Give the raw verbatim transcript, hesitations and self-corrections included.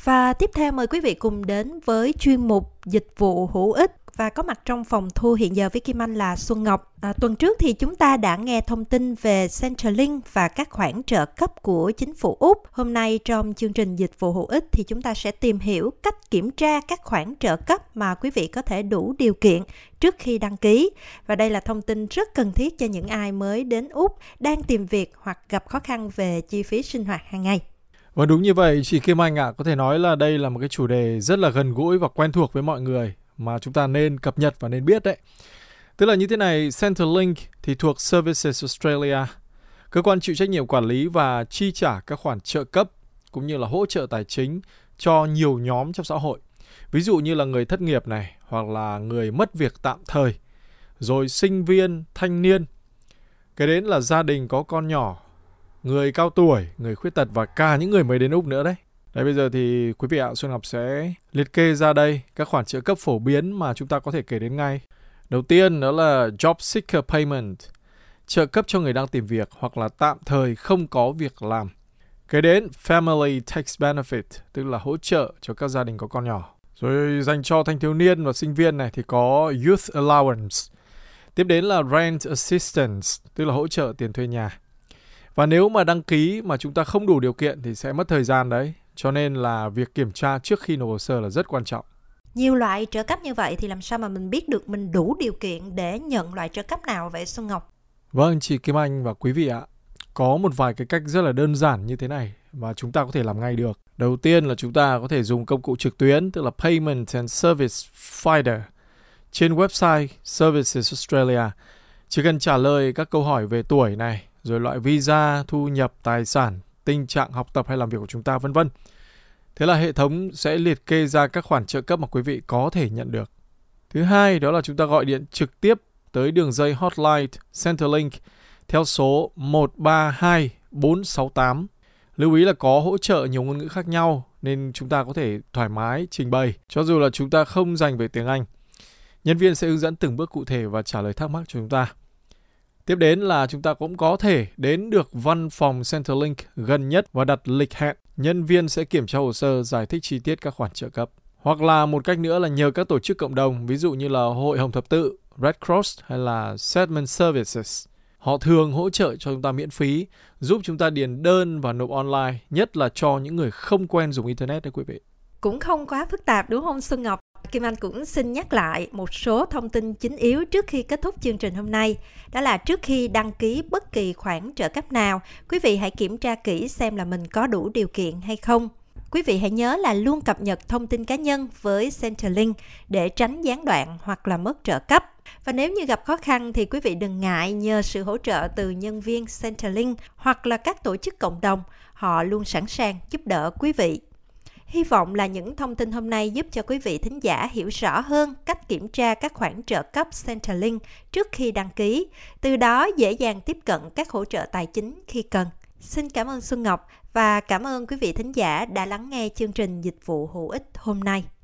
Và tiếp theo mời quý vị cùng đến với chuyên mục Dịch vụ hữu ích. Và có mặt trong phòng thu hiện giờ với Kim Anh là Xuân Ngọc. À, tuần trước thì chúng ta đã nghe thông tin về Centrelink và các khoản trợ cấp của chính phủ Úc. Hôm nay trong chương trình Dịch vụ hữu ích thì chúng ta sẽ tìm hiểu cách kiểm tra các khoản trợ cấp mà quý vị có thể đủ điều kiện trước khi đăng ký. Và đây là thông tin rất cần thiết cho những ai mới đến Úc, đang tìm việc hoặc gặp khó khăn về chi phí sinh hoạt hàng ngày. Và đúng như vậy, chị Kim Anh ạ, à, có thể nói là đây là một cái chủ đề rất là gần gũi và quen thuộc với mọi người mà chúng ta nên cập nhật và nên biết đấy. Tức là như thế này, Centrelink thì thuộc Services Australia, cơ quan chịu trách nhiệm quản lý và chi trả các khoản trợ cấp cũng như là hỗ trợ tài chính cho nhiều nhóm trong xã hội. Ví dụ như là người thất nghiệp này, hoặc là người mất việc tạm thời, rồi sinh viên, thanh niên, cái đến là gia đình có con nhỏ, người cao tuổi, người khuyết tật và cả những người mới đến Úc nữa đấy. Đấy, bây giờ thì quý vị ạ, Xuân Ngọc sẽ liệt kê ra đây các khoản trợ cấp phổ biến mà chúng ta có thể kể đến ngay. Đầu tiên đó là Job Seeker Payment, trợ cấp cho người đang tìm việc hoặc là tạm thời không có việc làm. Kế đến Family Tax Benefit, tức là hỗ trợ cho các gia đình có con nhỏ. Rồi dành cho thanh thiếu niên và sinh viên này thì có Youth Allowance. Tiếp đến là Rent Assistance, tức là hỗ trợ tiền thuê nhà. Và nếu mà đăng ký mà chúng ta không đủ điều kiện thì sẽ mất thời gian đấy. Cho nên là việc kiểm tra trước khi nộp hồ sơ là rất quan trọng. Nhiều loại trợ cấp như vậy thì làm sao mà mình biết được mình đủ điều kiện để nhận loại trợ cấp nào vậy Xuân Ngọc? Vâng, chị Kim Anh và quý vị ạ. Có một vài cái cách rất là đơn giản như thế này mà chúng ta có thể làm ngay được. Đầu tiên là chúng ta có thể dùng công cụ trực tuyến, tức là Payment and Service Finder trên website Services Australia. Chỉ cần trả lời các câu hỏi về tuổi này, rồi loại visa, thu nhập, tài sản, tình trạng học tập hay làm việc của chúng ta, vân vân. Thế là hệ thống sẽ liệt kê ra các khoản trợ cấp mà quý vị có thể nhận được. Thứ hai đó là chúng ta gọi điện trực tiếp tới đường dây hotline Centrelink theo số một ba hai bốn sáu tám. Lưu ý là có hỗ trợ nhiều ngôn ngữ khác nhau nên chúng ta có thể thoải mái trình bày cho dù là chúng ta không dành về tiếng Anh. Nhân viên sẽ hướng dẫn từng bước cụ thể và trả lời thắc mắc cho chúng ta. Tiếp đến là chúng ta cũng có thể đến được văn phòng Centrelink gần nhất và đặt lịch hẹn. Nhân viên sẽ kiểm tra hồ sơ, giải thích chi tiết các khoản trợ cấp. Hoặc là một cách nữa là nhờ các tổ chức cộng đồng, ví dụ như là Hội Hồng Thập Tự, Red Cross hay là Settlement Services. Họ thường hỗ trợ cho chúng ta miễn phí, giúp chúng ta điền đơn và nộp online, nhất là cho những người không quen dùng Internet đấy quý vị. Cũng không quá phức tạp đúng không Xuân Ngọc? Kim Anh cũng xin nhắc lại một số thông tin chính yếu trước khi kết thúc chương trình hôm nay. Đó là trước khi đăng ký bất kỳ khoản trợ cấp nào, quý vị hãy kiểm tra kỹ xem là mình có đủ điều kiện hay không. Quý vị hãy nhớ là luôn cập nhật thông tin cá nhân với Centrelink để tránh gián đoạn hoặc là mất trợ cấp. Và nếu như gặp khó khăn thì quý vị đừng ngại nhờ sự hỗ trợ từ nhân viên Centrelink hoặc là các tổ chức cộng đồng. Họ luôn sẵn sàng giúp đỡ quý vị. Hy vọng là những thông tin hôm nay giúp cho quý vị thính giả hiểu rõ hơn cách kiểm tra các khoản trợ cấp Centrelink trước khi đăng ký, từ đó dễ dàng tiếp cận các hỗ trợ tài chính khi cần. Xin cảm ơn Xuân Ngọc và cảm ơn quý vị thính giả đã lắng nghe chương trình Dịch vụ hữu ích hôm nay.